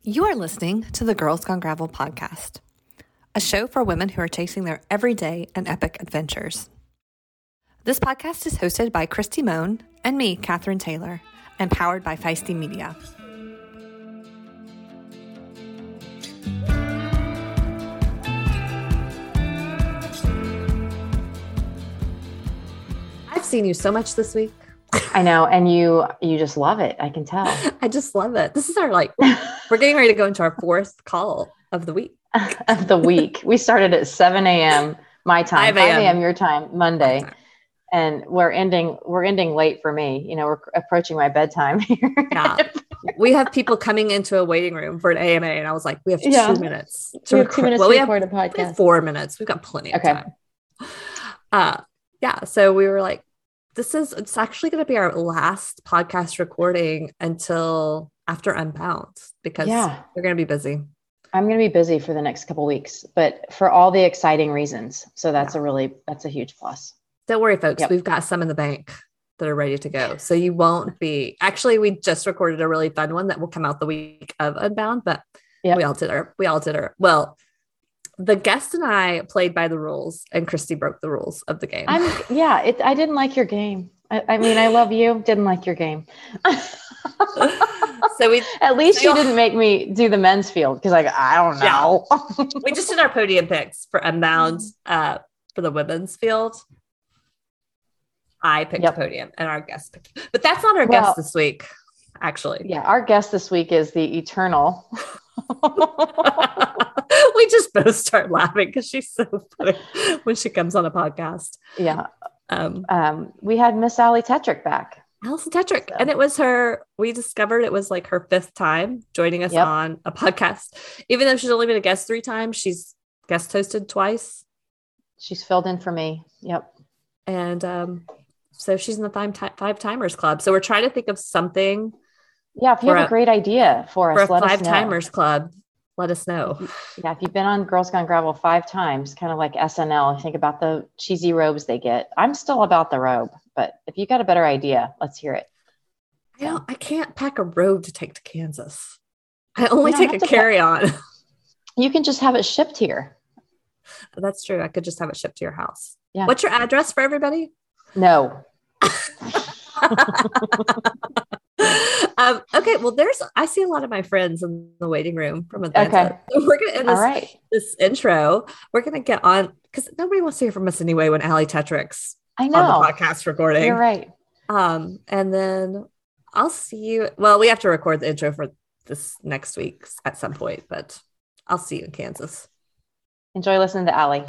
You are listening to the Girls Gone Gravel podcast, a show for women who are chasing their everyday and epic adventures. This podcast is hosted by Christy Moan and me, Catherine Taylor, and powered by Feisty Media. I've seen you so much this week. I know. And you just love it. I can tell. I just love it. This is our we're getting ready to go into our fourth call of the week. We started at 7 a.m. my time, 5 a.m. your time, Monday. And we're ending late for me. You know, we're approaching my bedtime here. Yeah. We have people coming into a waiting room for an AMA. And I was like, we have 2 minutes. We have 2 minutes to record a podcast. We have 4 minutes. We've got plenty of time. So we were like, it's actually going to be our last podcast recording until after Unbound because we're going to be busy. I'm going to be busy for the next couple of weeks, but for all the exciting reasons. So that's a huge plus. Don't worry, folks. Yep. We've got some in the bank that are ready to go. So you won't be, actually, we just recorded a really fun one that will come out the week of Unbound, but we all did our, well, the guest and I played by the rules and Christy broke the rules of the game. I didn't like your game. I mean, I love you. Didn't like your game. So at least you didn't make me do the men's field. Cause I don't know. Yeah. We just did our podium picks for Unbound, for the women's field. I picked a podium and our guest picked, but that's not our guest this week. Actually. Yeah. Our guest this week is the Eternal. We just both start laughing because she's so funny when she comes on a podcast. Yeah. We had Miss Allie Tetrick back. Allison Tetrick. So. And it was we discovered it was like her 5th time joining us on a podcast. Even though she's only been a guest 3 times, she's guest hosted twice. She's filled in for me. Yep. And so she's in the 5 Timers Club. So we're trying to think of something. Yeah. If you have a great idea for us, let us know. 5 Timers Club. Let us know. Yeah. If you've been on Girls Gone Gravel 5 times, kind of like SNL, think about the cheesy robes they get. I'm still about the robe, but if you got a better idea, let's hear it. I can't pack a robe to take to Kansas. I only take a carry-on. You can just have it shipped here. That's true. I could just have it shipped to your house. Yeah. What's your address for everybody? No. Okay, well, I see a lot of my friends in the waiting room from Atlanta. Okay. So we're going to end this intro. We're going to get on because nobody wants to hear from us anyway when Allie Tetrick's on the podcast recording. You're right. And then I'll see you. Well, we have to record the intro for this next week at some point, but I'll see you in Kansas. Enjoy listening to Allie.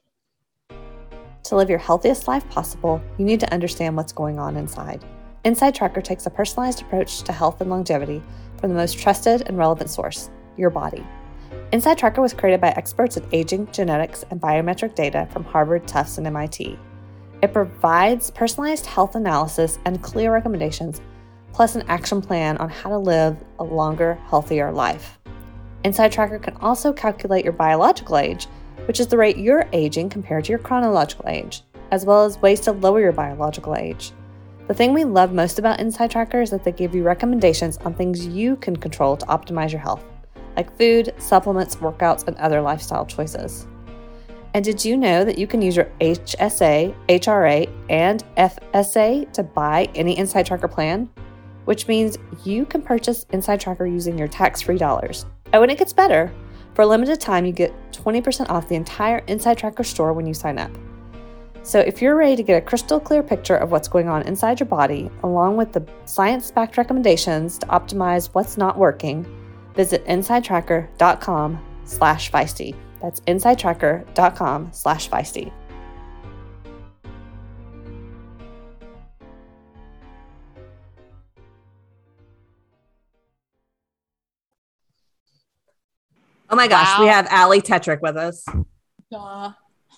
To live your healthiest life possible, you need to understand what's going on inside. Inside Tracker takes a personalized approach to health and longevity from the most trusted and relevant source, your body. Inside Tracker was created by experts in aging, genetics, and biometric data from Harvard, Tufts, and MIT. It provides personalized health analysis and clear recommendations, plus an action plan on how to live a longer, healthier life. Inside Tracker can also calculate your biological age, which is the rate you're aging compared to your chronological age, as well as ways to lower your biological age. The thing we love most about Inside Tracker is that they give you recommendations on things you can control to optimize your health, like food, supplements, workouts, and other lifestyle choices. And did you know that you can use your HSA, HRA, and FSA to buy any Inside Tracker plan? Which means you can purchase Inside Tracker using your tax-free dollars. Oh, and it gets better. For a limited time, you get 20% off the entire Inside Tracker store when you sign up. So if you're ready to get a crystal clear picture of what's going on inside your body, along with the science-backed recommendations to optimize what's not working, visit insidetracker.com/feisty. That's insidetracker.com/feisty. Oh my gosh, we have Allie Tetrick with us. Duh.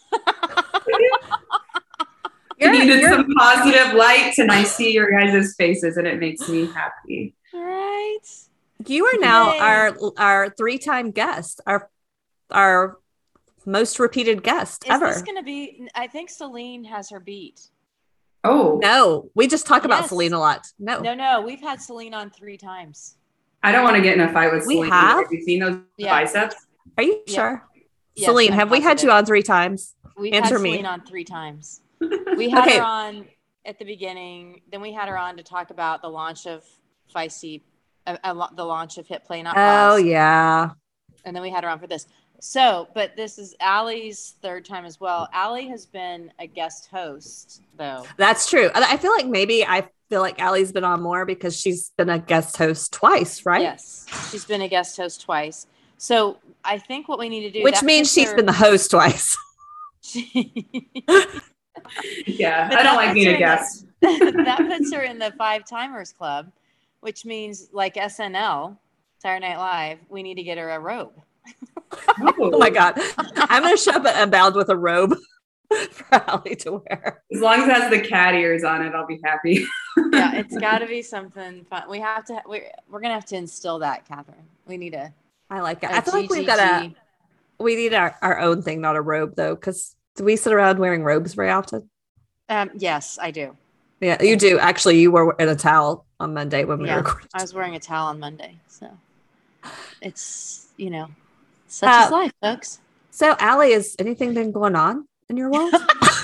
I needed some positive light and I see your guys' faces and it makes me happy. Right. You are now our 3-time guest, our most repeated guest ever. Is this going to be, I think Celine has her beat. Oh. No, we just talk about Celine a lot. No. We've had Celine on 3 times. I don't want to get in a fight with Celine. Have you seen those biceps? Are you sure? Yes, Celine, have we had you on 3 times? We've had Celine on 3 times. We had her on at the beginning. Then we had her on to talk about the launch of Feisty, the launch of Hit Play Not Pause. Oh, yeah. And then we had her on for this. So, but this is Allie's 3rd time as well. Allie has been a guest host, though. That's true. I feel like Allie's been on more because she's been a guest host twice, right? Yes, she's been a guest host twice. So I think what we need to do, which means she's been the host twice. Yeah, I don't like being a guest. That puts her in the 5 timers club, which means like SNL, Saturday Night Live, we need to get her a robe. Oh my God. I'm going to show up at Unbound with a robe for Allie to wear. As long as it has the cat ears on it, I'll be happy. Yeah, it's got to be something fun. We're going to have to instill that, Catherine. We need I like it. I feel like we need our own thing, not a robe though. Cause do we sit around wearing robes very often? Yes, I do. Yeah, you do. Actually, you were in a towel on Monday when we recorded. I was wearing a towel on Monday. So it's, such is life, folks. So Allie, has anything been going on in your world?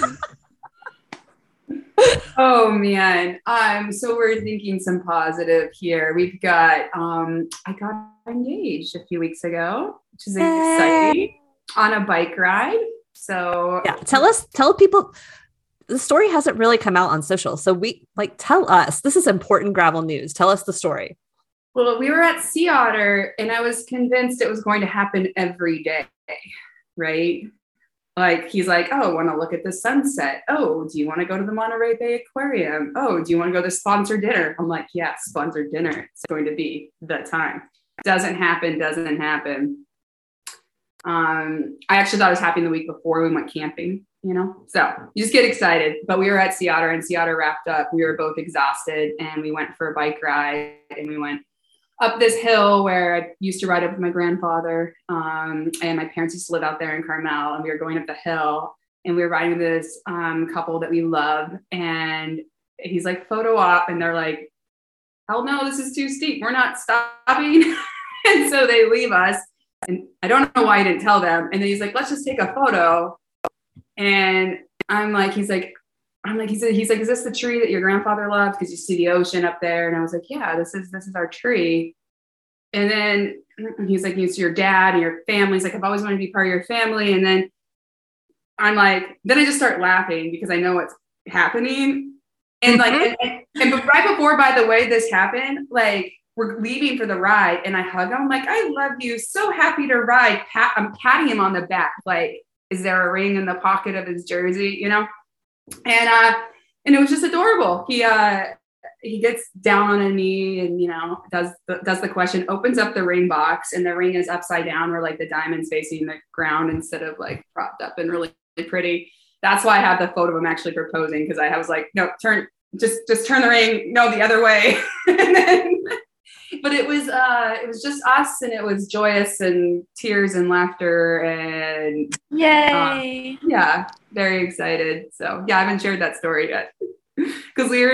Oh man. So we're thinking some positive here. We've got I got engaged a few weeks ago, which is exciting, on a bike ride. So yeah, tell people, the story hasn't really come out on social. So tell us, this is important gravel news. Tell us the story. Well, we were at Sea Otter and I was convinced it was going to happen every day, right? Like, he's like, oh, want to look at the sunset? Oh, do you want to go to the Monterey Bay Aquarium? Oh, do you want to go to sponsored dinner? I'm like, yeah, sponsored dinner. It's going to be the time. Doesn't happen. I actually thought it was happening the week before we went camping, So you just get excited. But we were at Sea Otter and Sea Otter wrapped up. We were both exhausted and we went for a bike ride and we went up this hill where I used to ride up with my grandfather. And my parents used to live out there in Carmel, and we were going up the hill and we were riding with this couple that we love. And he's like, photo op. And they're like, hell no, this is too steep. We're not stopping. And so they leave us. And I don't know why I didn't tell them. And then he's like, let's just take a photo. And he's like, is this the tree that your grandfather loved? Because you see the ocean up there. And I was like, yeah, this is our tree. And then he's like, it's your dad and your family. He's like, I've always wanted to be part of your family. And then then I just start laughing because I know what's happening. And and right before, by the way, this happened, we're leaving for the ride and I hug him. I'm like, I love you. So happy to ride. I'm patting him on the back. Like, is there a ring in the pocket of his jersey? And it was just adorable. He gets down on a knee and, does the question, opens up the ring box, and the ring is upside down where the diamond's facing the ground instead of propped up and really pretty. That's why I have the photo of him actually proposing. Cause I was like, no, just turn the ring. No, the other way. But it was just us, and it was joyous and tears and laughter and yay. Yeah, very excited. So yeah, I haven't shared that story yet because we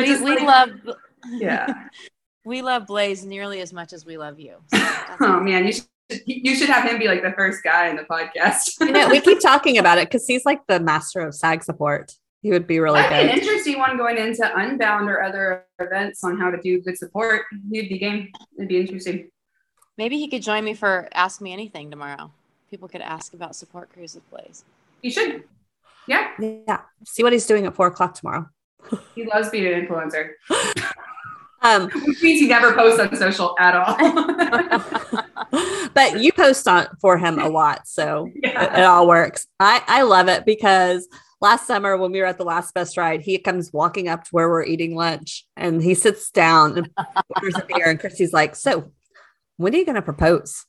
love Blaze nearly as much as we love you. So oh man, you should have him be the first guy in the podcast. We keep talking about it because he's the master of SAG support. He would be really good. An interesting one going into Unbound or other events on how to do good support. He'd be game. It'd be interesting. Maybe he could join me for Ask Me Anything tomorrow. People could ask about support crews with Blaze. You should. Yeah. Yeah. See what he's doing at 4:00 tomorrow. He loves being an influencer. Which means he never posts on social at all. But you post for him a lot. So it all works. I love it because last summer when we were at the Last Best Ride, he comes walking up to where we're eating lunch and he sits down and orders a beer. And Christy's like, so when are you going to propose?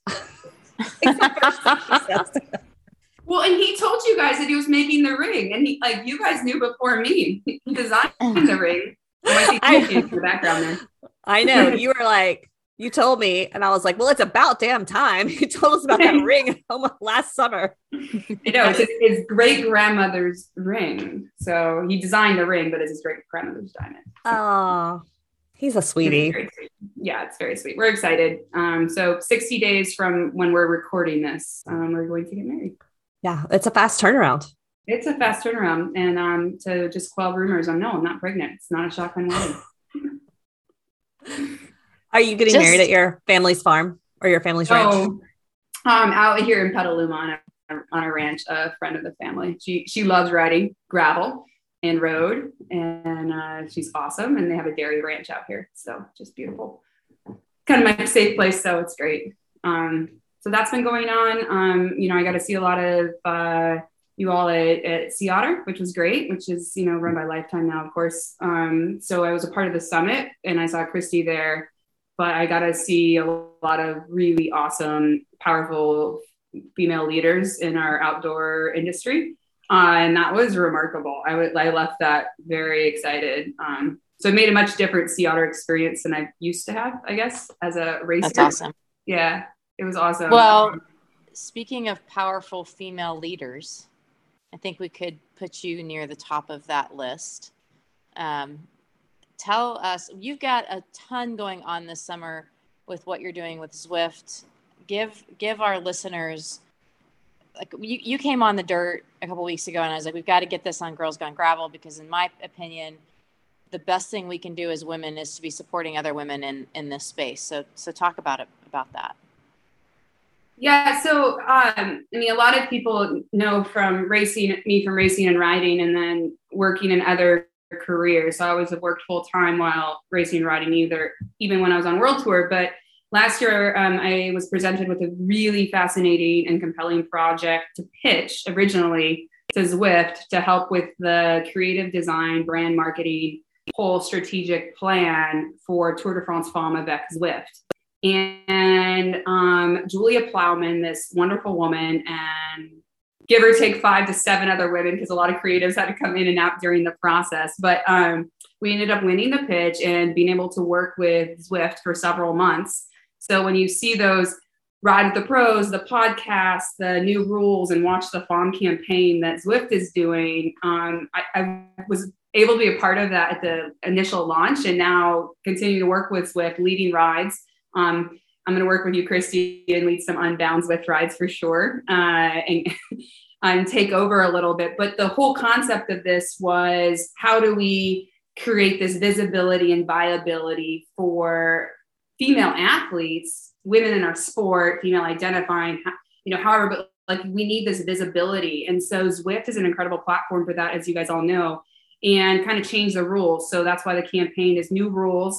Well, and he told you guys that he was making the ring, and he you guys knew before me. He designed the ring. I see in the background there. I know. You were like, you told me, and I was like, well, it's about damn time. You told us about that ring last summer. I know, it's his great grandmother's ring. So he designed the ring, but it's his great grandmother's diamond. Oh, He's a sweetie. Yeah, it's very sweet. We're excited. So 60 days from when we're recording this, we're going to get married. Yeah, it's a fast turnaround. It's a fast turnaround. And to just quell rumors, I'm not pregnant. It's not a shotgun wedding. Are you getting married at your family's farm or your family's ranch? Out here in Petaluma on a ranch, a friend of the family. She loves riding gravel and road, and she's awesome. And they have a dairy ranch out here. So just beautiful. Kind of my safe place. So it's great. So that's been going on. I got to see a lot of you all at Sea Otter, which was great, which is, run by Lifetime now, of course. So I was a part of the summit and I saw Christy there, but I got to see a lot of really awesome, powerful female leaders in our outdoor industry. And that was remarkable. I left that very excited. So it made a much different Sea Otter experience than I used to have, I guess, as a racer. That's awesome. Yeah, it was awesome. Well, speaking of powerful female leaders, I think we could put you near the top of that list. Tell us, you've got a ton going on this summer with what you're doing with Zwift. Give our listeners, like you came on the dirt a couple weeks ago and I was like, we've got to get this on Girls Gone Gravel, because in my opinion, the best thing we can do as women is to be supporting other women in this space. So talk about that. Yeah. So, a lot of people know from racing and riding and then working in other careers. So I always have worked full time while racing and riding, even when I was on world tour. But last year, I was presented with a really fascinating and compelling project to pitch originally to Zwift to help with the creative design, brand marketing, whole strategic plan for Tour de France Femmes avec Zwift. And Julia Plowman, this wonderful woman, and give or take 5 to 7 other women, because a lot of creatives had to come in and out during the process. But we ended up winning the pitch and being able to work with Zwift for several months. So when you see those Ride with the Pros, the podcast, the new rules, and Watch the Fawn campaign that Zwift is doing, I was able to be a part of that at the initial launch, and now continue to work with Zwift, leading rides. I'm going to work with you, Christy, and lead some Unbound Zwift rides for sure, and take over a little bit. But the whole concept of this was, how do we create this visibility and viability for female athletes, women in our sport, female identifying, however, but like we need this visibility. And so Zwift is an incredible platform for that, as you guys all know, and kind of change the rules. So that's why the campaign is new rules.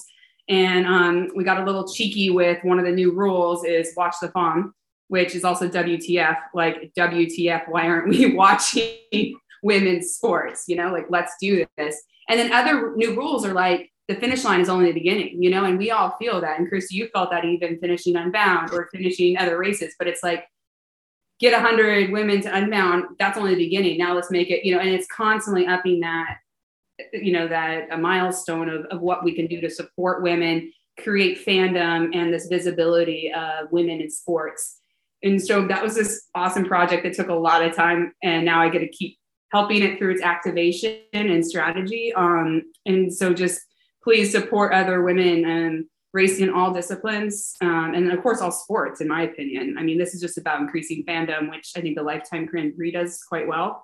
And we got a little cheeky with one of the new rules is Watch the Fawn, which is also WTF, like WTF, why aren't we watching women's sports? Let's do this. And then other new rules are like, the finish line is only the beginning, and we all feel that. And Christy, you felt that even finishing Unbound or finishing other races, but it's like, get 100 women to Unbound. That's only the beginning. Now let's make it, and it's constantly upping that, that a milestone of what we can do to support women, create fandom and this visibility of women in sports. And so that was this awesome project that took a lot of time. And now I get to keep helping it through its activation and strategy. And so just please support other women racing in all disciplines. And of course, all sports, in my opinion. I mean, this is just about increasing fandom, which I think the Lifetime Grand Prix does quite well.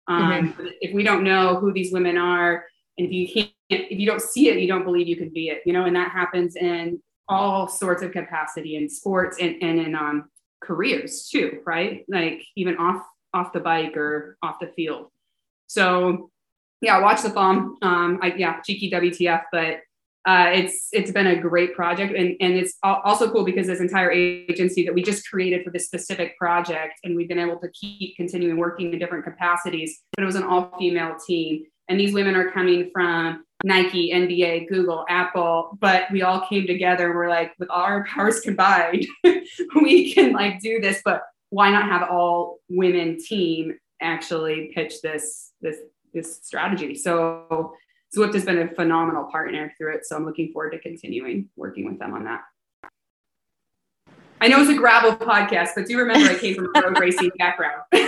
If we don't know who these women are, and if you don't see it, you don't believe you could be it, and that happens in all sorts of capacity in sports and in careers too, right? Like even off the bike or off the field. So yeah, Watch the Fawn. Cheeky WTF, but it's been a great project, and it's also cool because this entire agency that we just created for this specific project, and we've been able to keep continuing working in different capacities, but it was an all-female team. And these women are coming from Nike, NBA, Google, Apple, but we all came together and we're like, with all our powers combined, we can do this, but why not have all women team actually pitch this strategy? So Zwift has been a phenomenal partner through it. So I'm looking forward to continuing working with them on that. I know it's a gravel podcast, but do remember I came from a road racing background.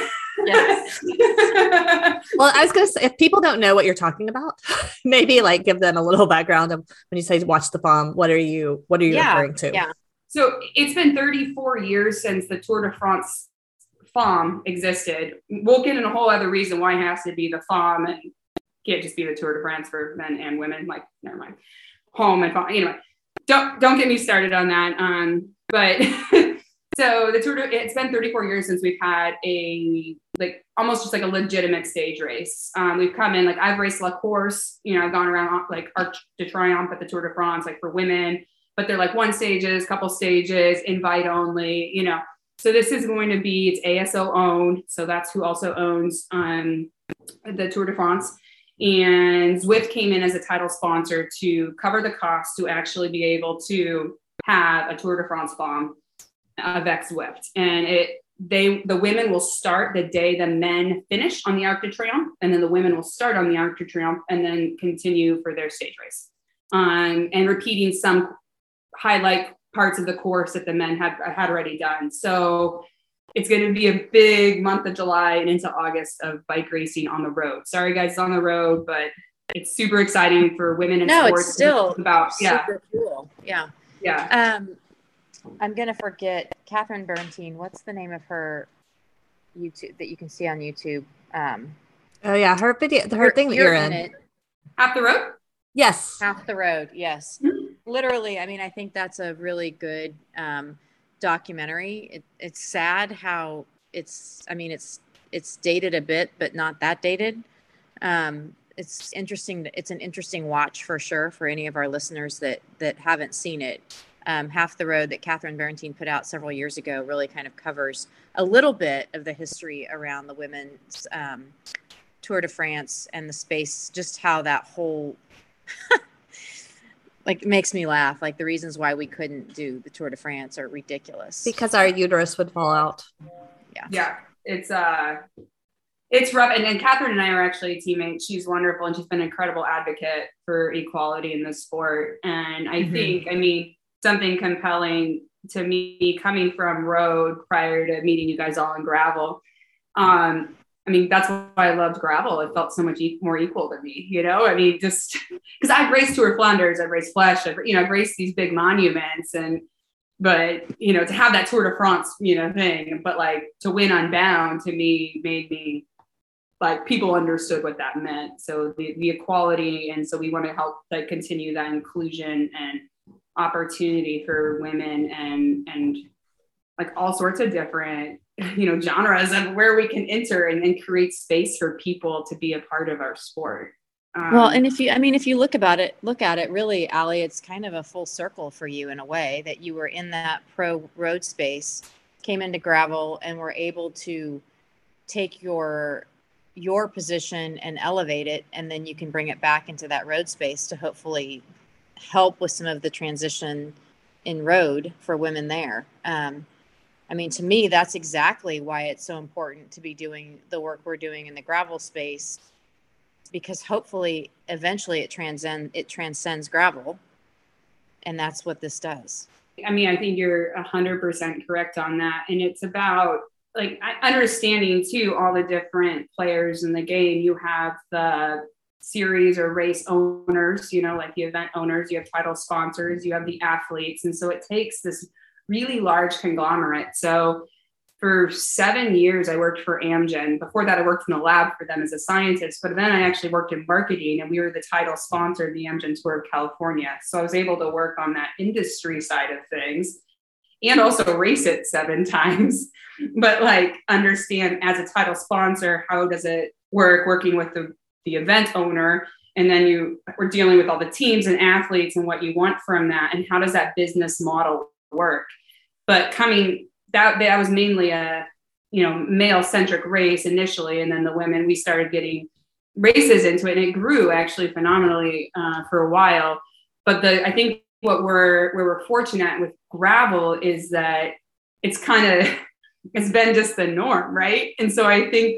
Yes. Well, I was going to say, if people don't know what you're talking about, maybe like give them a little background of when you say watch the FOM, what are you referring to? Yeah. So it's been 34 years since the Tour de France FOM existed. We'll get in a whole other reason why it has to be the FOM and can't just be the Tour de France for men and women. Like, never mind. Home and FOM. Anyway, don't get me started on that. But so the Tour it's been 34 years since we've had almost just like a legitimate stage race. We've come in, like I've raced La Course, I've gone around like Arc de Triomphe at the Tour de France, like for women, but they're like one stages, couple stages, invite only, So this is going to be, it's ASO owned. So that's who also owns the Tour de France. And Zwift came in as a title sponsor to cover the cost to actually be able to have a Tour de France FOM avec Zwift. And the women will start the day the men finish on the Arc de Triomphe, and then the women will start on the Arc de Triomphe and then continue for their stage race. And repeating some highlight parts of the course that the men had already done. So it's going to be a big month of July and into August of bike racing on the road. Sorry, guys, it's on the road, but it's super exciting for women in sports. No, it's still super cool. Yeah. Yeah. I'm going to forget Catherine Bernstein. What's the name of her YouTube that you can see on YouTube? Oh yeah. Her video, her thing that you're in. It. Half the Road? Yes. Half the Road. Yes. Mm-hmm. Literally. I mean, I think that's a really good, documentary. It's sad how it's dated a bit, but not that dated. It's interesting. It's an interesting watch for sure for any of our listeners that haven't seen it. Half the Road that Catherine Bernstein put out several years ago really kind of covers a little bit of the history around the women's Tour de France and the space, just how that whole like makes me laugh. Like the reasons why we couldn't do the Tour de France are ridiculous. Because our uterus would fall out. Yeah. It's rough. And Catherine and I are actually teammates. She's wonderful. And she's been an incredible advocate for equality in the sport. And I think, something compelling to me coming from road prior to meeting you guys all in gravel. That's why I loved gravel. It felt so much more equal to me, just because I've raced Tour Flanders, I've raced Fleche, I've raced these big monuments but to have that Tour de France, thing, but like to win Unbound to me made me like people understood what that meant. So the equality. And so we want to help like continue that inclusion and opportunity for women and like all sorts of different genres of where we can enter and create space for people to be a part of our sport. Well, and if you look at it really, Allie, it's kind of a full circle for you in a way that you were in that pro road space, came into gravel, and were able to take your position and elevate it, and then you can bring it back into that road space to hopefully help with some of the transition in road for women there. To me, that's exactly why it's so important to be doing the work we're doing in the gravel space, because hopefully eventually it transcends gravel. And that's what this does. I think you're 100% correct on that. And it's about like understanding too, all the different players in the game. You have the series or race owners, like the event owners, you have title sponsors, you have the athletes. And so it takes this really large conglomerate. So for 7 years, I worked for Amgen. Before that, I worked in the lab for them as a scientist, but then I actually worked in marketing, and we were the title sponsor of the Amgen Tour of California. So I was able to work on that industry side of things and also race it 7 times, but like understand as a title sponsor, how does it work working with the event owner? And then we're dealing with all the teams and athletes and what you want from that. And how does that business model work? But that was mainly a, male centric race initially. And then the women, we started getting races into it, and it grew actually phenomenally for a while. But I think where we're fortunate with gravel is that it's been just the norm. Right. And so I think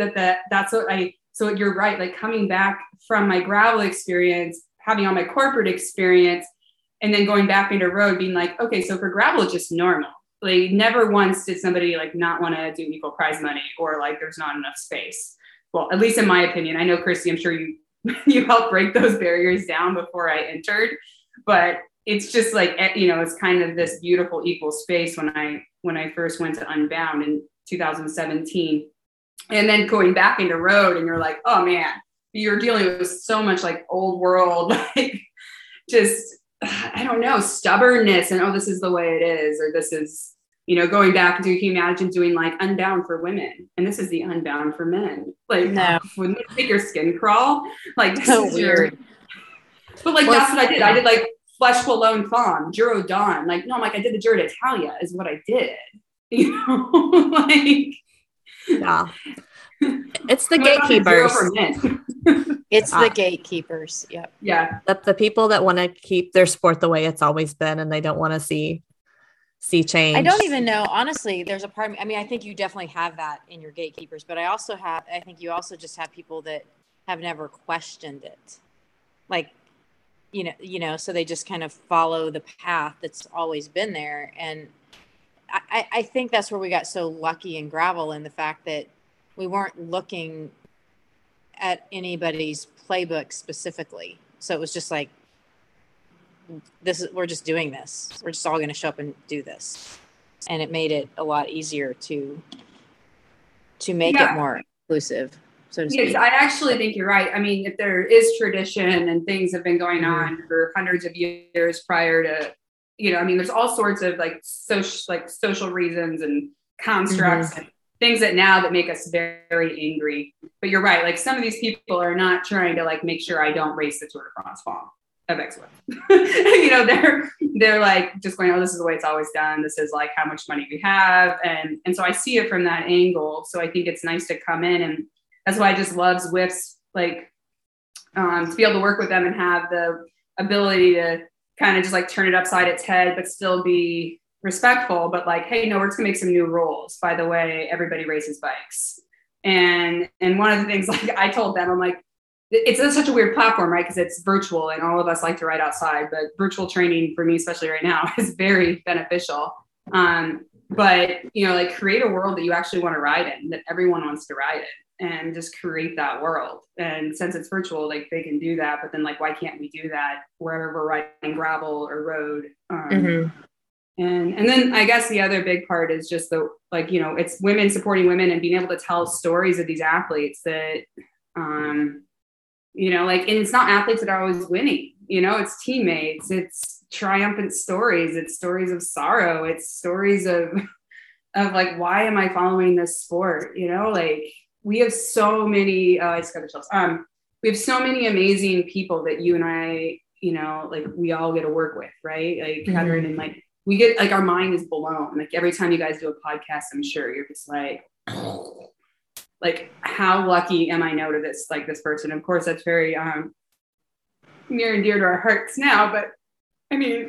so you're right. Like coming back from my gravel experience, having all my corporate experience, and then going back into road being like, okay, so for gravel, it's just normal. like never once did somebody like not want to do equal prize money or like there's not enough space. Well, at least in my opinion. I know, Christy, I'm sure you you helped break those barriers down before I entered, but it's just like, you know, it's kind of this beautiful equal space when I first went to Unbound in 2017, and then going back into road, and you're like, oh man, you're dealing with so much like old world, like just, I don't know, stubbornness, and oh, this is the way it is, or this is, you know, going back to, can you imagine doing like Unbound for women? And this is the Unbound for men. Like, no. Wouldn't it make your skin crawl? Like, this is weird. But like, that's what I did. I did like Flesh Cologne Femme, Giro Dawn. Like, no, I'm like, I did the Giro d'Italia is what I did. You know, like. Yeah. It's the gatekeepers. It's the gatekeepers. Yep. Yeah. The people that want to keep their sport the way it's always been, and they don't want to see change. I don't even know. Honestly, there's a part of me. I mean, I think you definitely have that in your gatekeepers, but I think you also just have people that have never questioned it. Like, you know, so they just kind of follow the path that's always been there. And I think that's where we got so lucky in gravel, in the fact that we weren't looking at anybody's playbook specifically. So it was just like, we're just doing this. We're just all going to show up and do this. And it made it a lot easier to make it more inclusive, so to speak. Yes, I actually think you're right. I mean, if there is tradition and things have been going on for hundreds of years prior to, you know, I mean, there's all sorts of like social reasons and constructs and things that make us very, very angry. But you're right. Like, some of these people are not trying to like make sure I don't race the Tour de France Femme of X-Web. You know, they're like just going, oh, this is the way it's always done. This is like how much money we have. And so I see it from that angle. So I think it's nice to come in, and that's why I just love Zwift's, like, to be able to work with them and have the ability to kind of just like turn it upside its head, but still be respectful, but like, hey, no, we're just gonna make some new rules. By the way, everybody races bikes. And one of the things, like, I told them, I'm like, it's such a weird platform, right? Because it's virtual and all of us like to ride outside, but virtual training for me, especially right now, is very beneficial. But, you know, like, create a world that you actually want to ride in, that everyone wants to ride in, and just create that world. And since it's virtual, like, they can do that, but then like, why can't we do that wherever we're riding gravel or road? And then I guess the other big part is just the, like, you know, it's women supporting women and being able to tell stories of these athletes that, you know, like, and it's not athletes that are always winning, you know, it's teammates, it's triumphant stories, it's stories of sorrow, it's stories of like, why am I following this sport? You know, like, we have so many, I just got the chills. We have so many amazing people that you and I, you know, like, we all get to work with, right? Like, Catherine, and like, we get, like, our mind is blown. Like, every time you guys do a podcast, I'm sure you're just like, how lucky am I know to this, like, this person? Of course, that's very near and dear to our hearts now, but I mean,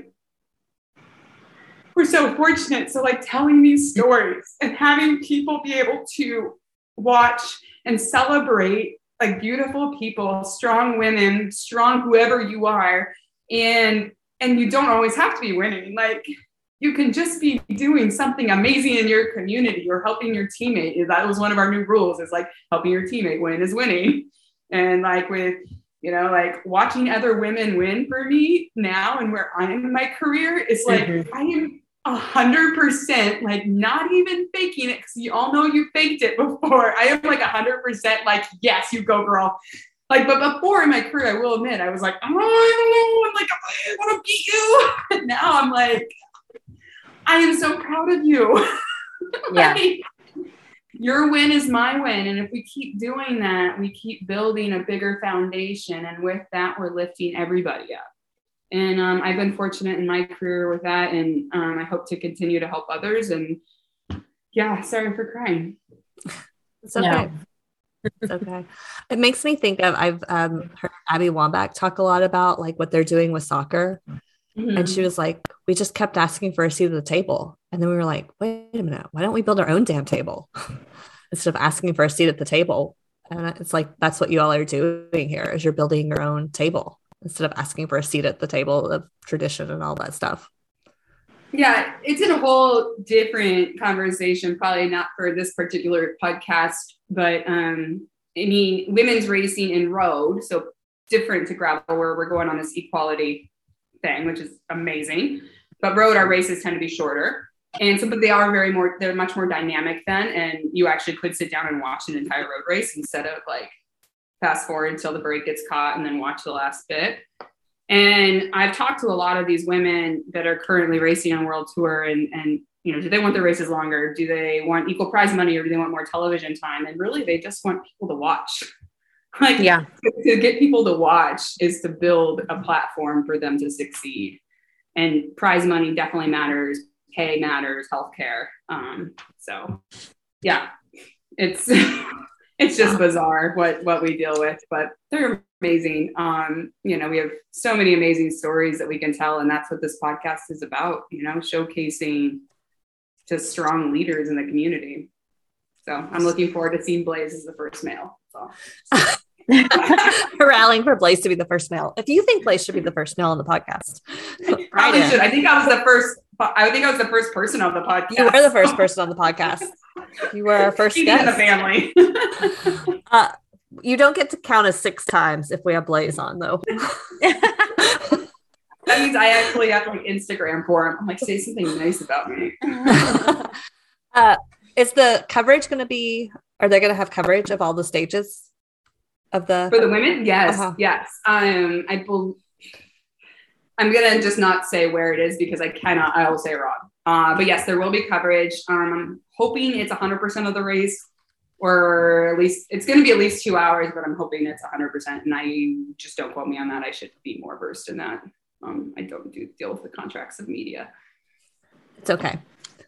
we're so fortunate. So, like, telling these stories and having people be able to watch and celebrate, like, beautiful people, strong women, strong whoever you are, and you don't always have to be winning. Like, you can just be doing something amazing in your community or helping your teammate. That was one of our new rules, is like, helping your teammate win is winning. And like, with, you know, like, watching other women win for me now and where I am in my career, it's like, I am 100%, like, not even faking it, because you all know you faked it before. I am like 100% like, yes, you go, girl. Like, but before in my career, I will admit, I was like, oh, I like, I want to beat you. And now I'm like, I am so proud of you. Yeah. Like, your win is my win. And if we keep doing that, we keep building a bigger foundation. And with that, we're lifting everybody up. And I've been fortunate in my career with that. And I hope to continue to help others. And yeah, sorry for crying. It's okay. No. It's okay. It makes me think of, I've heard Abby Wambach talk a lot about like what they're doing with soccer. And she was like, we just kept asking for a seat at the table. And then we were like, wait a minute, why don't we build our own damn table instead of asking for a seat at the table? And it's like, that's what you all are doing here, is you're building your own table instead of asking for a seat at the table of tradition and all that stuff. Yeah, it's in a whole different conversation, probably not for this particular podcast, but I mean, women's racing in road, so different to gravel, where we're going on this equality thing, which is amazing. But road, our races tend to be shorter. And so, but they're much more dynamic then. And you actually could sit down and watch an entire road race instead of like fast forward until the brake gets caught and then watch the last bit. And I've talked to a lot of these women that are currently racing on World Tour and you know, do they want their races longer? Do they want equal prize money, or do they want more television time? And really, they just want people to watch. Like, yeah, to get people to watch is to build a platform for them to succeed. And prize money definitely matters. Pay matters, healthcare. So yeah, it's just bizarre what we deal with, but they're amazing. You know, we have so many amazing stories that we can tell, and that's what this podcast is about, you know, showcasing just strong leaders in the community. So I'm looking forward to seeing Blaze as the first male. So. Rallying for Blaze to be the first male. If you think Blaze should be the first male on the podcast, probably should. I think I was the first person on the podcast. You were the first person on the podcast. You were our first guest. In the family. You don't get to count as 6 times if we have Blaze on, though. That means I actually have to like Instagram for him. I'm like, say something nice about me. Is the coverage going to be? Are they going to have coverage of all the stages? For the women? Yes. Yes. I'm gonna just not say where it is because I will say it wrong. But yes, there will be coverage. I'm hoping it's 100% of the race, or at least it's going to be at least 2 hours, but I'm hoping it's 100%. And I just don't quote me on that. I should be more versed in that. I don't deal with the contracts of media. It's okay.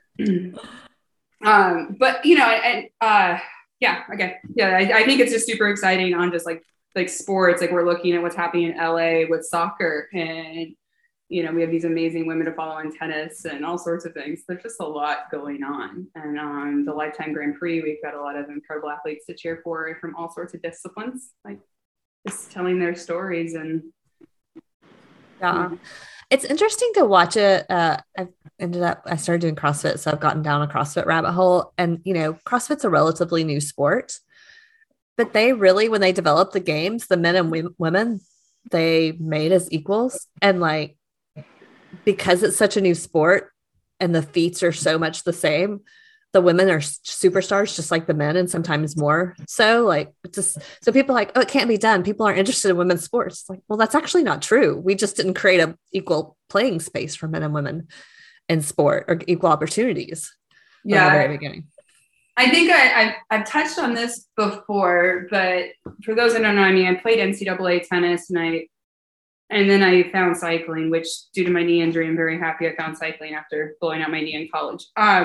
But you know, yeah. Okay. Yeah. I think it's just super exciting on just like sports. Like we're looking at what's happening in LA with soccer, and, you know, we have these amazing women to follow in tennis and all sorts of things. There's just a lot going on. And on the Lifetime Grand Prix, we've got a lot of incredible athletes to cheer for from all sorts of disciplines, like just telling their stories. And yeah, it's interesting to watch it. I started doing CrossFit, so I've gotten down a CrossFit rabbit hole, and, you know, CrossFit's a relatively new sport, but they really, when they developed the games, the men and women, they made as equals. And like, because it's such a new sport and the feats are so much the same, the women are superstars just like the men, and sometimes more. So like, just so people are like, oh, it can't be done. People aren't interested in women's sports. Like, well, that's actually not true. We just didn't create a equal playing space for men and women in sport, or equal opportunities. Yeah. From the very beginning. I think I've touched on this before, but for those that don't know, I mean, I played NCAA tennis, and then I found cycling, which due to my knee injury, I'm very happy I found cycling after blowing out my knee in college.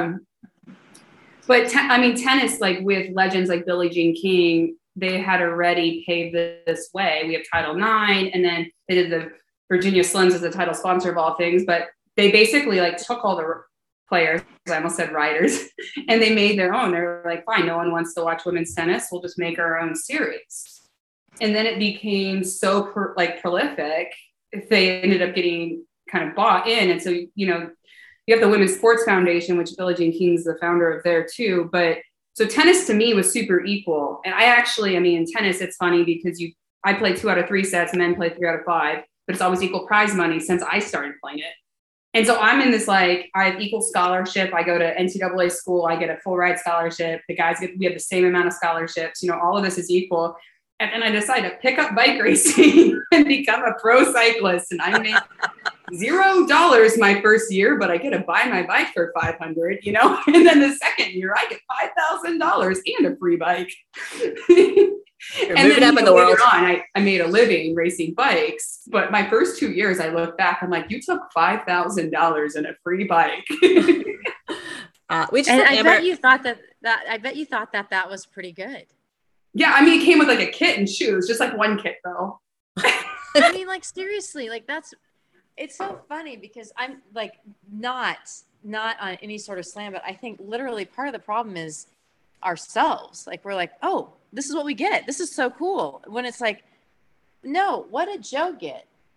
But tennis, like with legends like Billie Jean King, they had already paved this way. We have Title IX, and then they did the Virginia Slims as the title sponsor of all things. But they basically like took all the players, I almost said riders, and they made their own. They're like, fine, no one wants to watch women's tennis. We'll just make our own series. And then it became so prolific. They ended up getting kind of bought in. And so, you know, you have the Women's Sports Foundation, which Billie Jean King is the founder of there too. But so tennis to me was super equal. And in tennis, it's funny because I play 2 out of 3 sets, men play 3 out of 5, but it's always equal prize money since I started playing it. And so I'm in this, like, I have equal scholarship. I go to NCAA school. I get a full ride scholarship. We have the same amount of scholarships. You know, all of this is equal. And then I decide to pick up bike racing and become a pro cyclist. And I make $0 my first year, but I get to buy my bike for $500, you know? And then the second year I get $5,000 and a free bike. You're and then, up in the world. On, I made a living racing bikes, but my first 2 years, I look back, I'm like, you took $5,000 and a free bike. I bet you thought that was pretty good. Yeah, I mean, it came with like a kit and shoes, just like one kit though. I mean, like seriously, like it's so funny because I'm like not on any sort of slam, but I think literally part of the problem is ourselves. Like we're like, oh, this is what we get. This is so cool. When it's like, no, what did Joe get?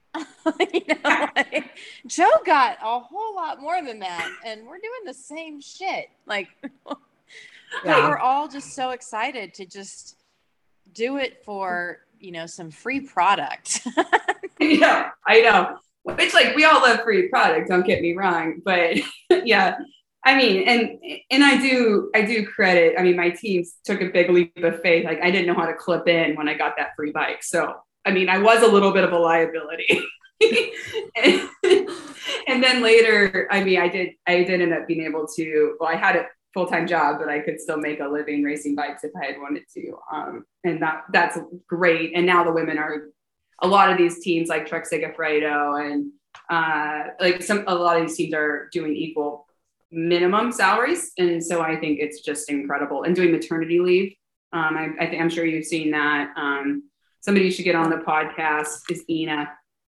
Joe got a whole lot more than that, and we're doing the same shit. But we're all just so excited to just do it for, some free product. Yeah, I know. Which we all love free product, don't get me wrong, but yeah. I mean, and I do credit. I mean, my team took a big leap of faith. I didn't know how to clip in when I got that free bike. So, I mean, I was a little bit of a liability. and then later, I mean, I did end up being able to, I had a full-time job, but I could still make a living racing bikes if I had wanted to. And that's great. And now the women are, a lot of these teams like Trek Segafredo and a lot of these teams are doing equal minimum salaries. And so I think it's just incredible. And doing maternity leave. I'm sure you've seen that. Somebody should get on the podcast is Ina.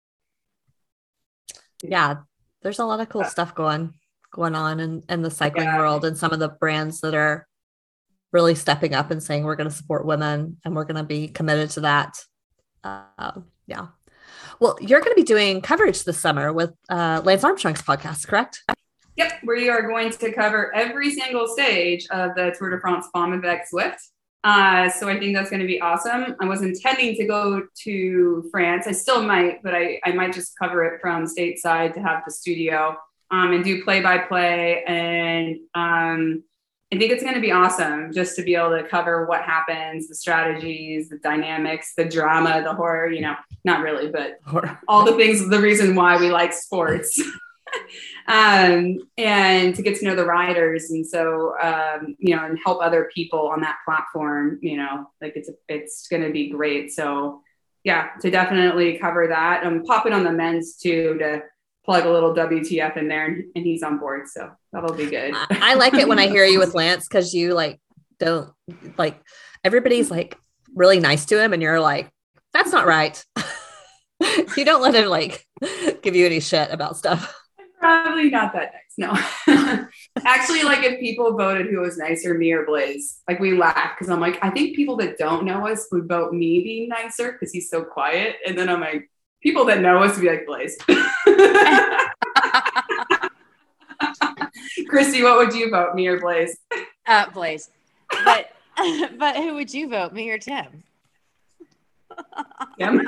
Yeah, there's a lot of cool stuff going on in the cycling world, and some of the brands that are really stepping up and saying we're going to support women and we're going to be committed to that. Yeah. Well, you're going to be doing coverage this summer with Lance Armstrong's podcast, correct? Yep. We are going to cover every single stage of the Tour de France Femme avec Zwift. So I think that's going to be awesome. I was intending to go to France. I still might, but I might just cover it from stateside to have the studio and do play-by-play. And I think it's going to be awesome just to be able to cover what happens, the strategies, the dynamics, the drama, the horror, not really, but all the things, the reason why we like sports. And to get to know the riders. And so, and help other people on that platform, it's going to be great. So yeah, to definitely cover that. I'm popping on the men's too, to plug a little WTF in there, and he's on board. So that'll be good. I like it when I hear you with Lance, cause you don't everybody's really nice to him. And you're like, that's not right. You don't let him give you any shit about stuff. Probably not that nice. No. Actually, if people voted who was nicer, me or Blaze, we laugh because I'm I think people that don't know us would vote me being nicer because he's so quiet. And then I'm people that know us would be like Blaze. Christy, what would you vote, me or Blaze? Blaze. But who would you vote, me or Tim? Tim.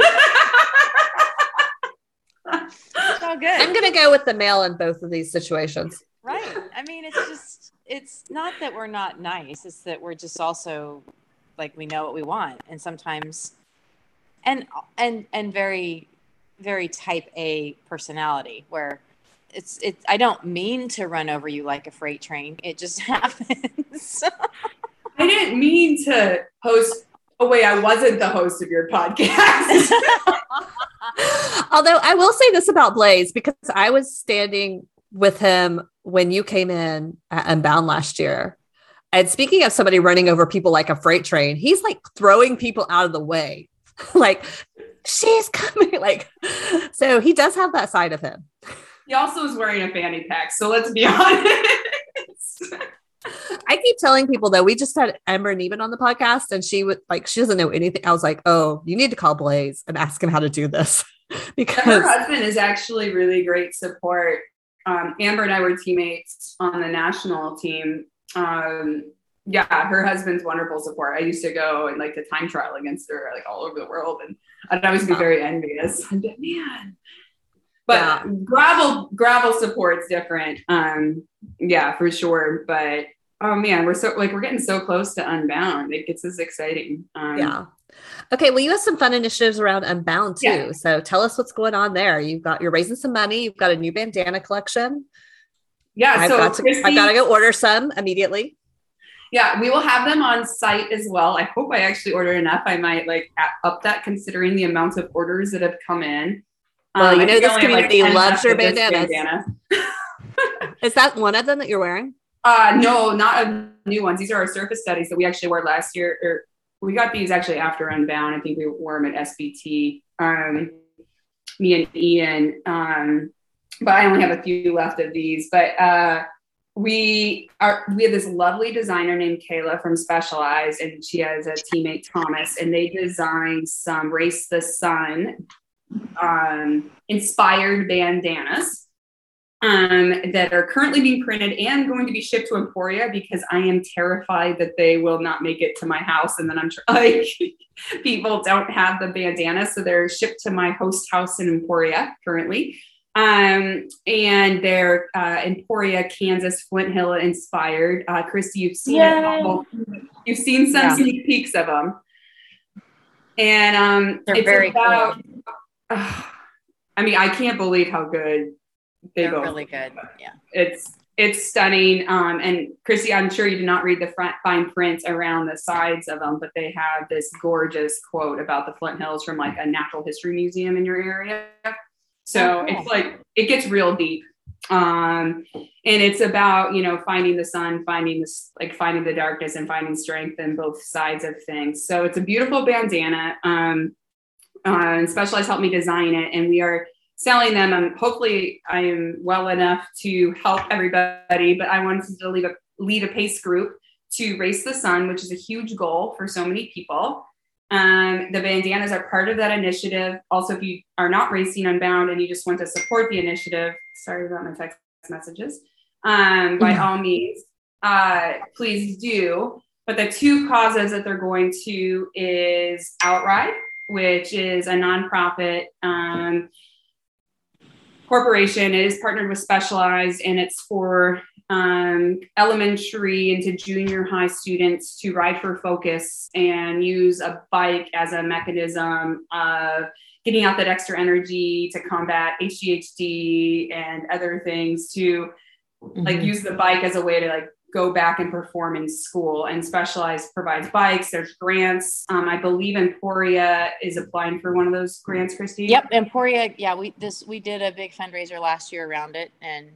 So good. I'm going to go with the male in both of these situations. Right. I mean, it's not that we're not nice. It's that we're just also we know what we want. And sometimes, and very, very type A personality where I don't mean to run over you like a freight train. It just happens. I didn't mean to host. Oh wait, I wasn't the host of your podcast. Although I will say this about Blaze, because I was standing with him when you came in at Unbound last year. And speaking of somebody running over people like a freight train, he's throwing people out of the way. She's coming. So he does have that side of him. He also is wearing a fanny pack. So let's be honest. I keep telling people that we just had Amber Neiman on the podcast, and she would she doesn't know anything. I was like, oh, you need to call Blaze and ask him how to do this. Because her husband is actually really great support. Amber and I were teammates on the national team. Her husband's wonderful support. I used to go and to time trial against her all over the world, and I'd always be very envious. I'm like, man. But gravel support's different. For sure. But oh man, we're so we're getting so close to Unbound. It gets this exciting. Okay. Well, you have some fun initiatives around Unbound too. Yeah. So tell us what's going on there. You're raising some money. You've got a new bandana collection. Yeah. I've got to go order some immediately. Yeah, we will have them on site as well. I hope I actually order enough. I might up that considering the amount of orders that have come in. Well, this community loves your bandanas. Is that one of them that you're wearing? No, not new ones. These are our surface studies that we actually wore last year. Or we got these actually after Unbound. I think we wore them at SBT. Me and Ian. But I only have a few left of these. But we have this lovely designer named Kayla from Specialized, and she has a teammate Thomas, and they designed some Race the Sun inspired bandanas that are currently being printed and going to be shipped to Emporia, because I am terrified that they will not make it to my house. And then I'm like, people don't have the bandanas. So they're shipped to my host house in Emporia currently. And they're Emporia, Kansas, Flint Hill inspired. Christy, you've seen some sneak peeks of them. And they're it's very about, cool. I mean, I can't believe how good they're really good. Yeah. It's stunning. And Christy, I'm sure you did not read the fine print around the sides of them, but they have this gorgeous quote about the Flint Hills from like a natural history museum in your area. So it's like, it gets real deep. And it's about, finding the sun, finding the darkness, and finding strength in both sides of things. So it's a beautiful bandana. And Specialized helped me design it, and we are selling them. Hopefully I am well enough to help everybody, but I wanted to lead a PACE group to Race the Sun, which is a huge goal for so many people. The bandanas are part of that initiative. Also, if you are not racing Unbound and you just want to support the initiative, sorry about my text messages, by all means, please do. But the two causes that they're going to is Outride, which is a nonprofit corporation. It is partnered with Specialized, and it's for elementary into junior high students to ride for focus and use a bike as a mechanism of getting out that extra energy to combat ADHD and other things, to like use the bike as a way to like go back and perform in school. And Specialized provides bikes. There's grants. I believe Emporia is applying for one of those grants, Christy. Yep, Emporia. Yeah, we did a big fundraiser last year around it,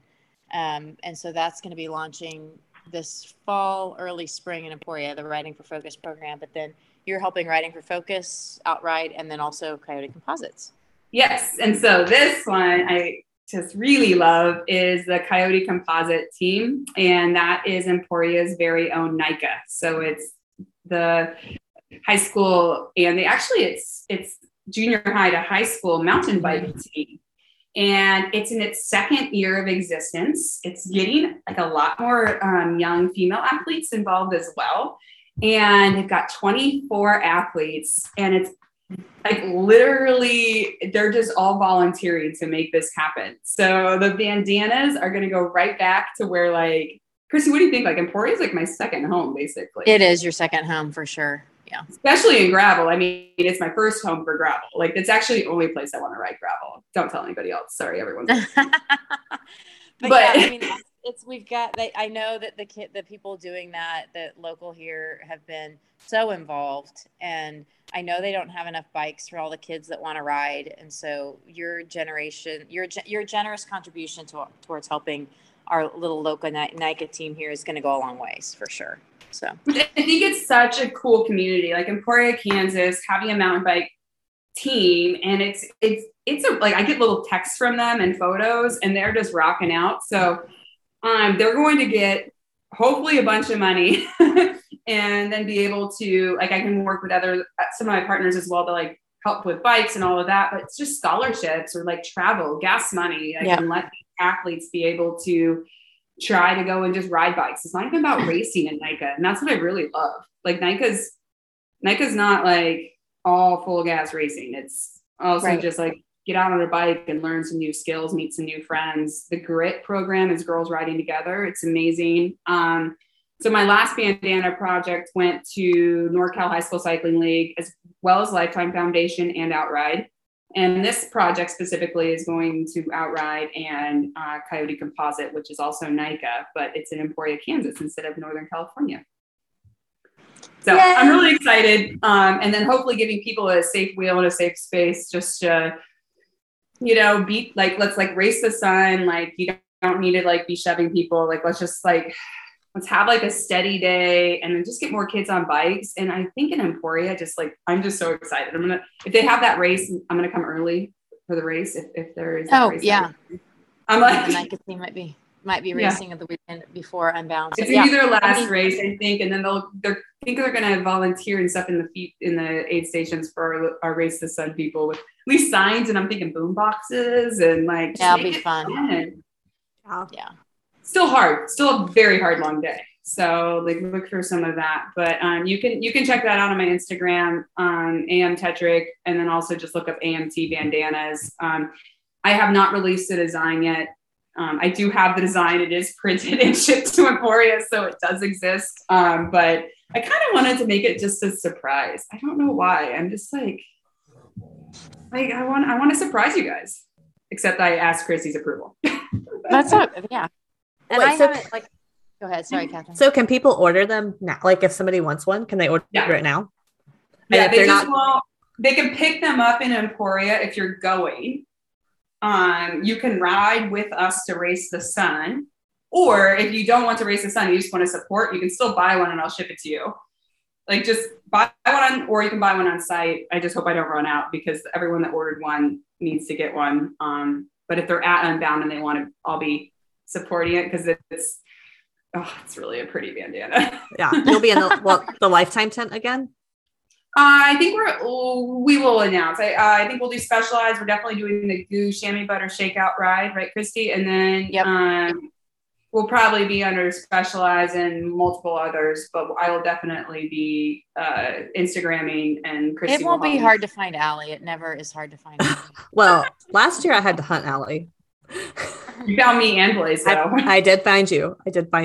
and so that's going to be launching this fall, early spring in Emporia, the Riding for Focus program. But then you're helping Riding for Focus, Outride, and then also Coyote Composites. Yes, and so this one I just really love is the Coyote Composite team, and that is Emporia's very own NICA. So it's the high school, and it's junior high to high school mountain bike team. And it's in its second year of existence. It's getting like a lot more young female athletes involved as well. And they've got 24 athletes, and it's like literally they're just all volunteering to make this happen. So the bandanas are going to go right back to where, like, Chrissy, what do you think? Like, Emporia is like my second home, basically. It is your second home for sure. Yeah. Especially in gravel. I mean, it's my first home for gravel. Like, it's actually the only place I want to ride gravel. Don't tell anybody else. Sorry, everyone. but yeah, I mean, we've got. I know that the people doing that local here have been so involved, and I know they don't have enough bikes for all the kids that want to ride, and so your generous contribution towards helping our little local NICA team here is going to go a long ways for sure. So I think it's such a cool community, like Emporia, Kansas, having a mountain bike team, and it's like I get little texts from them and photos, and they're just rocking out. So they're going to get hopefully a bunch of money and then be able to, like, I can work with some of my partners as well to like help with bikes and all of that, but it's just scholarships or like travel, gas money. I can let athletes be able to try to go and just ride bikes. It's not even about racing in NICA. And that's what I really love. Like NICA's not like all full gas racing. It's also just like get out on a bike and learn some new skills, meet some new friends. The GRIT program is girls riding together. It's amazing. So my last bandana project went to NorCal High School Cycling League, as well as Lifetime Foundation and Outride. And this project specifically is going to Outride and Coyote Composite, which is also NICA, but it's in Emporia, Kansas instead of Northern California. So Yay! I'm really excited. And then hopefully giving people a safe wheel and a safe space just to, let's like race the sun. Like you don't need to like be shoving people. Like, let's have like a steady day and then just get more kids on bikes. And I think in Emporia, I'm just so excited. If they have that race, I'm going to come early for the race. If there is. Oh yeah. I'm like, the NICA team might be racing at the weekend before Unbound. So, it's gonna be their last race, I think. And then they're going to volunteer and stuff in the aid stations for our Race the Sun people with least signs, and I'm thinking boom boxes and like, yeah, it'll be fun. Yeah. Still hard, still a very hard, long day. So like look for some of that, but you can check that out on my Instagram, AM Tetrick, and then also just look up AMT bandanas. I have not released a design yet. I do have the design. It is printed and shipped to Emporia, so it does exist. But I kind of wanted to make it just a surprise. I don't know why. I'm just like I want to surprise you guys. Except I asked Chrissy's approval. That's not, yeah. And Wait, I so- haven't like. Go ahead. Sorry, Catherine. So can people order them now? Like if somebody wants one, can they order it now? Yeah, And if they can pick them up in Emporia if you're going. You can ride with us to Race the Sun. Or if you don't want to race the sun, you just want to support, you can still buy one and I'll ship it to you. Like just buy one or you can buy one on site. I just hope I don't run out because everyone that ordered one needs to get one. But if they're at Unbound and they want to, I'll be supporting it because it's really a pretty bandana. Yeah, you'll be in the Lifetime tent again. I think we will announce. I think we'll do Specialized. We're definitely doing the Goo Chamois Butter Shakeout ride, right, Christy? And then we'll probably be under Specialized and multiple others, but I will definitely be Instagramming, and Christy. It won't be hard to find Allie. It never is hard to find Allie. Well, last year I had to hunt Allie. You found me and Blaze, though. I did find you.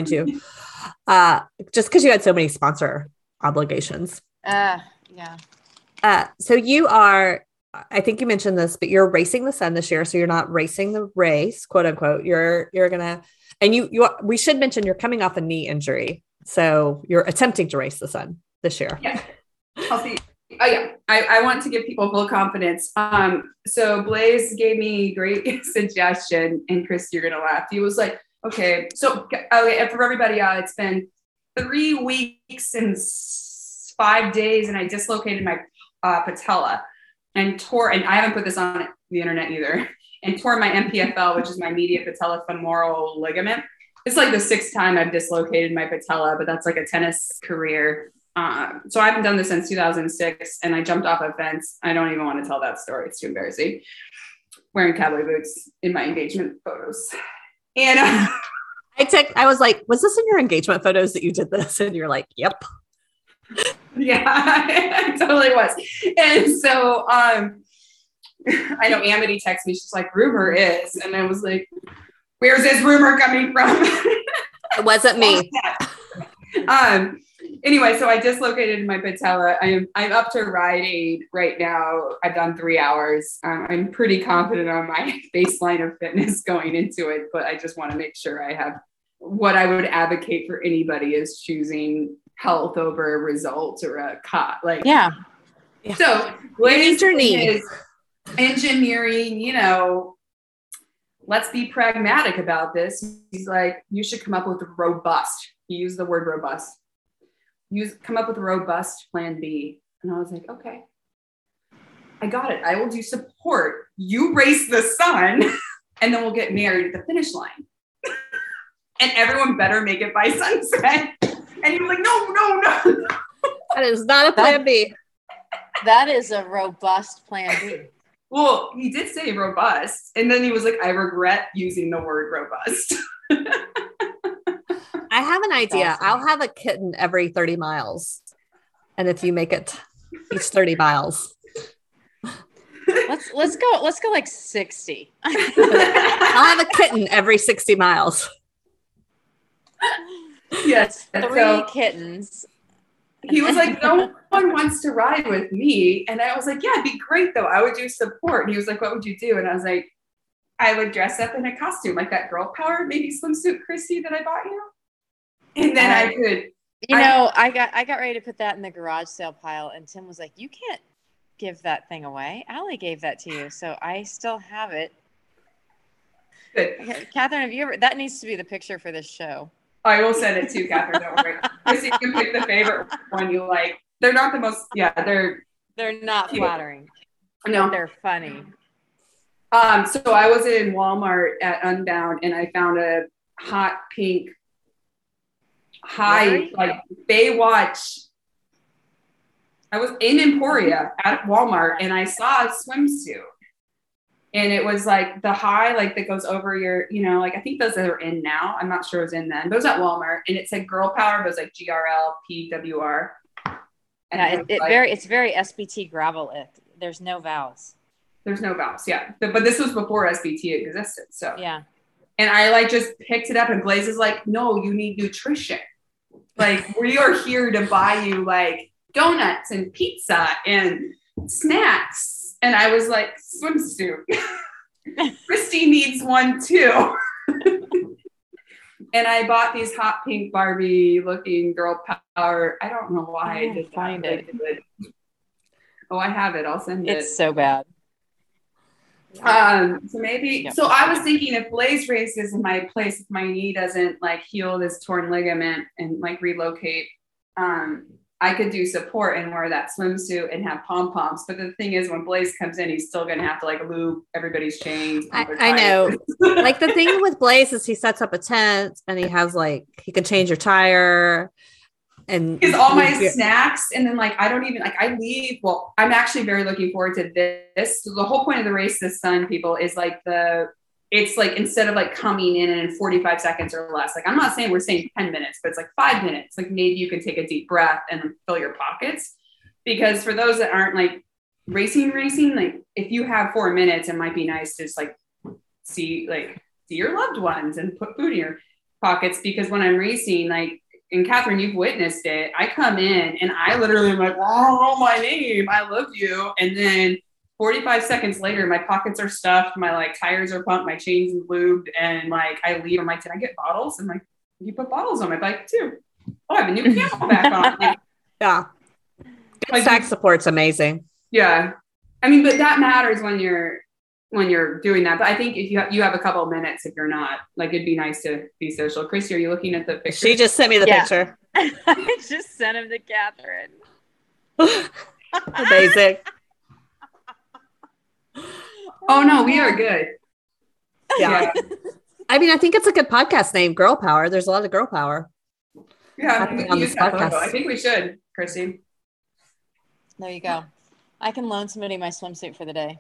Just because you had so many sponsor obligations. Yeah. So you are, I think you mentioned this, but you're racing the sun this year. So you're not racing the race, quote unquote. You're gonna, and we should mention you're coming off a knee injury. So you're attempting to race the sun this year. Yeah. I'll see. Oh yeah. I want to give people full confidence. So Blaze gave me great suggestion, and Chris, you're going to laugh. He was like, okay, so for everybody, it's been 3 weeks and 5 days, and I dislocated my patella and I haven't put this on the internet either, and tore my MPFL, which is my medial patellofemoral ligament. It's like the 6th time I've dislocated my patella, but that's like a tennis career. So I haven't done this since 2006, and I jumped off a fence. I don't even want to tell that story. It's too embarrassing. Wearing cowboy boots in my engagement photos. And I was like, was this in your engagement photos that you did this? And you're like, yep. Yeah, it totally was. And so I know Amity texted me. She's like, rumor is. And I was like, where's this rumor coming from? It wasn't me. Anyway, so I dislocated my patella. I'm up to Rite Aid right now. I've done 3 hours. I'm pretty confident on my baseline of fitness going into it, but I just want to make sure I have what I would advocate for anybody is choosing health over a result or a cut. Like, yeah. So Blaze is engineering, let's be pragmatic about this. He's like, you should come up with robust. He used the word robust. Come up with a robust plan B. And I was like, okay, I got it. I will do support. You race the sun, and then we'll get married at the finish line. And everyone better make it by sunset. And he was like, no. That is not a plan B. That is a robust plan B. Well, he did say robust. And then he was like, I regret using the word robust. I have an idea. Awesome. I'll have a kitten every 30 miles. And if you make it each 30 miles. Let's go like 60. I'll have a kitten every 60 miles. Yes. 3 kittens. He was like, no one wants to ride with me. And I was like, yeah, it'd be great though. I would do support. And he was like, what would you do? And I was like, I would dress up in a costume, like that girl power, maybe swimsuit Chrissy that I bought you. And then I could. I got ready to put that in the garage sale pile. And Tim was like, you can't give that thing away. Allie gave that to you. So I still have it. Good. Okay, Catherine, have you ever, that needs to be the picture for this show. I will send it to you, Catherine. Don't worry. Chrissy, you can pick the favorite one you like. They're not the most, they're not cute. flattering. No. They're funny. So I was in Walmart at Unbound, and I found a hot pink like Baywatch. I was in Emporia at Walmart, and I saw a swimsuit, And it was like the high, like that goes over your, you know, like I think those are in now. I'm not sure it was in then. But it was at Walmart, and it said Girl Power, but it was like GRLPWR. Yeah, it's very SBT gravel. There's no vowels. There's no vowels, yeah. But this was before SBT existed, so yeah. And I like just picked it up, and Blaze is like, "No, you need nutrition. Like we are here to buy you like donuts and pizza and snacks." And I was like, "Swimsuit. Christy needs one too." And I bought these hot pink Barbie looking Girl Power. I don't know why I did find it. Oh, I have it. I'll send it. It's so bad. So maybe, so I was thinking if Blaze races in my place, if my knee doesn't like heal this torn ligament and like relocate, I could do support and wear that swimsuit and have pom-poms. But the thing is, when Blaze comes in, he's still going to have to like lube everybody's chains. I know. Like the thing with Blaze is he sets up a tent and he has like, he can change your tire. And because all my snacks, and then like I don't even like I leave. Well, I'm actually very looking forward to this. So the whole point of the race this sun, people, is like it's like instead of like coming in 45 seconds or less, like I'm not saying we're saying 10 minutes, but it's like 5 minutes. Like maybe you can take a deep breath and fill your pockets. Because for those that aren't like racing, like if you have 4 minutes, it might be nice to just like see your loved ones and put food in your pockets. Because when I'm racing, like, and Catherine, you've witnessed it. I come in and I literally am like, "Oh, my name, I love you." And then 45 seconds later, my pockets are stuffed, my like tires are pumped, my chains are lubed, and like I leave. I'm like, "Did I get bottles?" And like, "You put bottles on my bike too." "Oh, I have a new Camelback on." Like, yeah. Like, sack support's amazing. Yeah. I mean, but that matters when you're doing that. But I think if you have a couple of minutes, if you're not, like, it'd be nice to be social. Christy, are you looking at the picture? She just sent me the picture. I just sent him to Catherine. Amazing. Oh no, we are good. Yeah. I mean, I think it's a good podcast name, Girl Power. There's a lot of girl power. Yeah, on this podcast. I think we should, Christy. There you go. I can loan somebody my swimsuit for the day.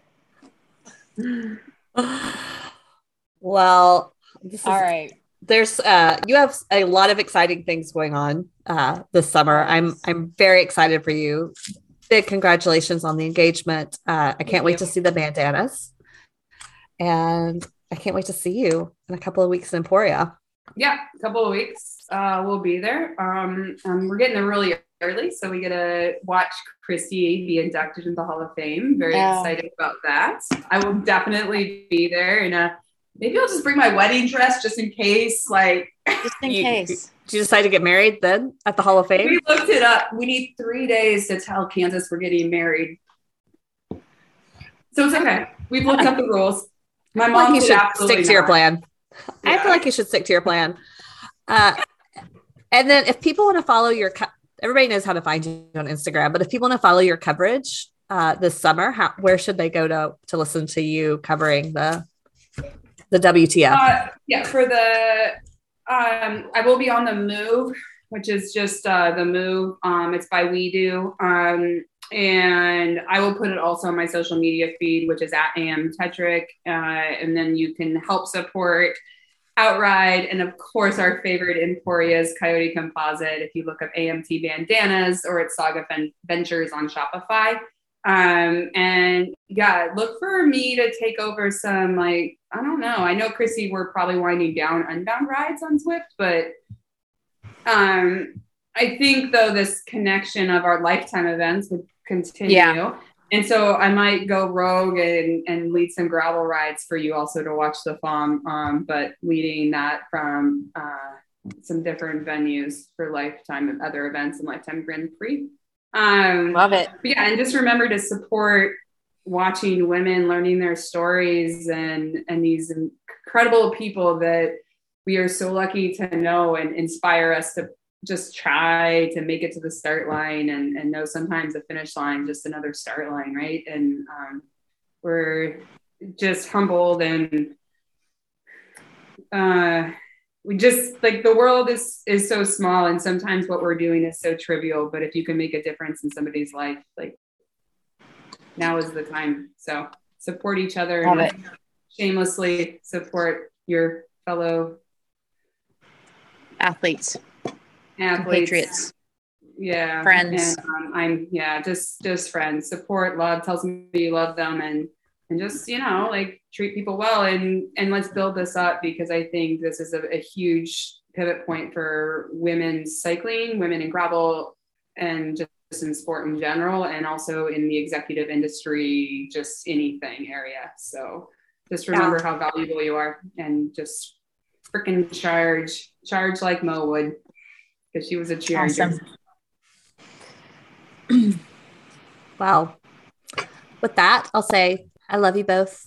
Well, all right. There's you have a lot of exciting things going on this summer. I'm very excited for you. Big congratulations on the engagement. I can't wait to see the bandanas, and I can't wait to see you in a couple of weeks in Emporia. Yeah, a couple of weeks. We'll be there. We're getting there really early, so we get to watch Christy be inducted into the Hall of Fame. Very excited about that. I will definitely be there, and maybe I'll just bring my wedding dress just in case. Like, just in case. Did you decide to get married then at the Hall of Fame? We looked it up. We need 3 days to tell Kansas we're getting married, so it's okay. We've looked up the rules. My mom should stick to your plan. Yeah. I feel like you should stick to your plan. And then if people want to follow your, everybody knows how to find you on Instagram, but if people want to follow your coverage this summer, where should they go to listen to you covering the WTF? For the, I will be on The Move, which is just The Move. It's by We Do. And I will put it also on my social media feed, which is at AM Tetrick. And then you can help support Outride. And of course, our favorite Emporia's Coyote Composite. If you look up AMT Bandanas, or it's Saga Ventures on Shopify. And yeah, look for me to take over some, like, I don't know. I know, Chrissy, we're probably winding down Unbound rides on Zwift, but I think though this connection of our lifetime events would continue. Yeah. And so I might go rogue and lead some gravel rides for you also to watch the FOM, but leading that from some different venues for lifetime of other events and lifetime Grand Prix. Love it. Yeah. And just remember to support watching women learning their stories and these incredible people that we are so lucky to know and inspire us to just try to make it to the start line and know sometimes the finish line, just another start line. Right. And we're just humbled and we just like the world is so small and sometimes what we're doing is so trivial, but if you can make a difference in somebody's life, like now is the time. So support each other Love and shamelessly support your fellow athletes, compatriots, friends. And I'm just friends. Support, love, tells me you love them, and just, you know, like treat people well, and let's build this up, because I think this is a huge pivot point for women's cycling, women in gravel, and just in sport in general, and also in the executive industry, just anything area. So just remember how valuable you are, and just freaking charge like Mo would, because she was a cheerleader. Awesome. Wow. With that, I'll say I love you both.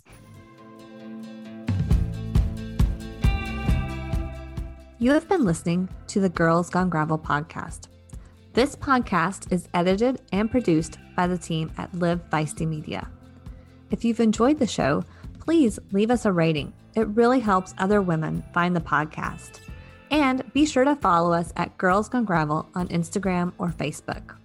You have been listening to the Girls Gone Gravel podcast. This podcast is edited and produced by the team at Live Feisty Media. If you've enjoyed the show, please leave us a rating. It really helps other women find the podcast. And be sure to follow us at Girls Gone Gravel on Instagram or Facebook.